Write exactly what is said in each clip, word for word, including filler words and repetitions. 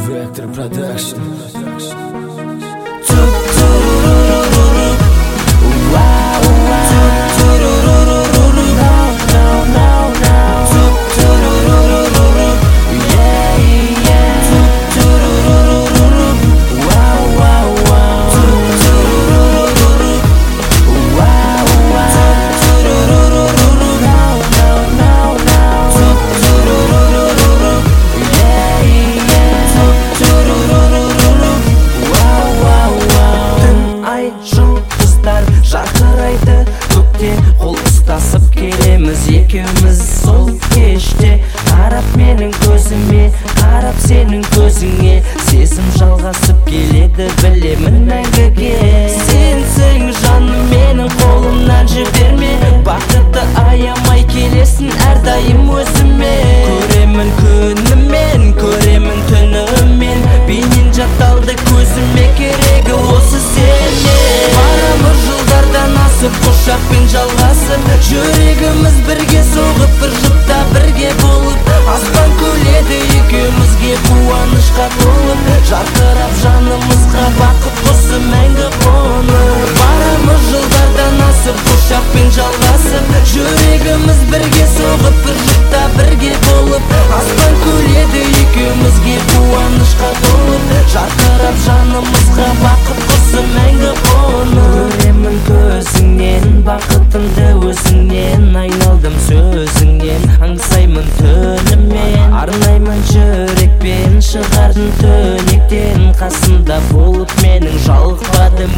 Vector Production. Жарқырайды көкте, қол ұстасып келеміз екеуміз сол кеште. Қарап менің көзіме, қарап сенің көзіңе, сезім жалғасып келеді білемін мәңгіге. Сенсің жаным менің қолымнан жіберме, бақытты аямай келесің әрдайым өзіме. Көремін күнімен, көремін түнімен, бейнен жатталды көзіме, керегі осы сене. Барамыз жылдардан асып, құшақпен жалғасып, жүрегіміз бірге соғып, бір жұпта бірге болып, аспан күледі екеумізге қуанышқа толып, жарқырап жанымызға бақыт құсы мәңгі қонып. Барамыз жылдардан асып, құшақпен жалғасып, жүрегіміз бірге соғып, бір жұпта бірге болып, аспан күледі екеумізге қуанышқа толып, жарқырап жанымызға бақыт құсы мәңгі қонып. Көремін көзіңнен бақытымды өзіңнен, айналдым сөзіңнен, аңсаймын түнімен, арнаймын жүрекпен, шығардым түнектен, қасымда болып менің жалықпадым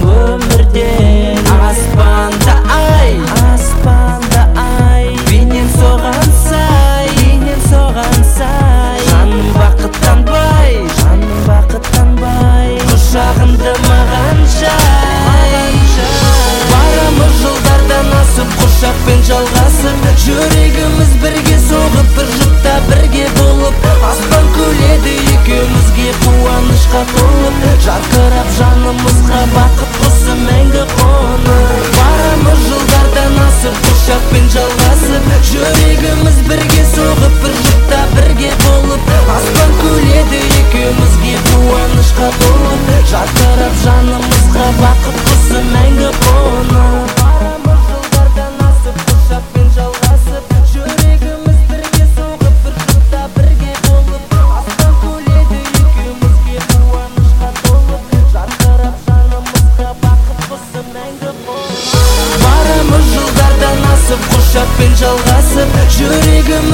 өмірден. Аспанда ай, аспанда ай, бейнен соған сай, бейнен соған сай, жаным бақыттанбай, жаным бақыттанбай, құшағыңды маған жай. Барамыз жылдардан асып, құшақпен жалғасып, жүрегіміз бірге соғып, бір жұпта бірге болып, аспан күледі екеумізге қуанышқа толып, жарқырап жанымызға бақыт құсы мәңгі қонып. Барамыз жылдардан асып, құшақпен жалғасып, жүрегіміз бірге соғып, бір жұпта бірге болып, аспан күледі екеумізге қуанышқа толып, жарқырап жанымызға бақыт құсы мәңгі қонып. Барамыз жылдардан асып, құшақпен жалғасып, жүрегіміз бірге соғып, бір жұпта бірге болып, аспан күледі екеумізге қуанышқа толып, жарқырап жанымызға бақыт құсы мәңгі қонып. Барамыз жылдардан асып, құшақпен жалғасып, жүрегіміз